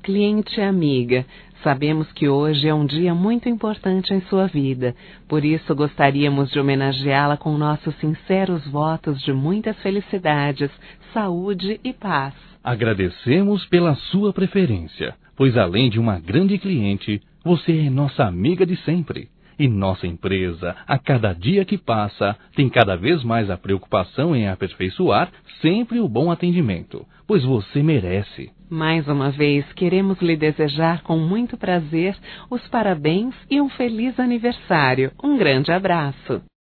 cliente amiga. Sabemos que hoje é um dia muito importante em sua vida, por isso gostaríamos de homenageá-la com nossos sinceros votos de muitas felicidades, saúde e paz. Agradecemos pela sua preferência, pois além de uma grande cliente, você é nossa amiga de sempre. E nossa empresa, a cada dia que passa, tem cada vez mais a preocupação em aperfeiçoar sempre o bom atendimento, pois você merece. Mais uma vez, queremos lhe desejar com muito prazer os parabéns e um feliz aniversário. Um grande abraço.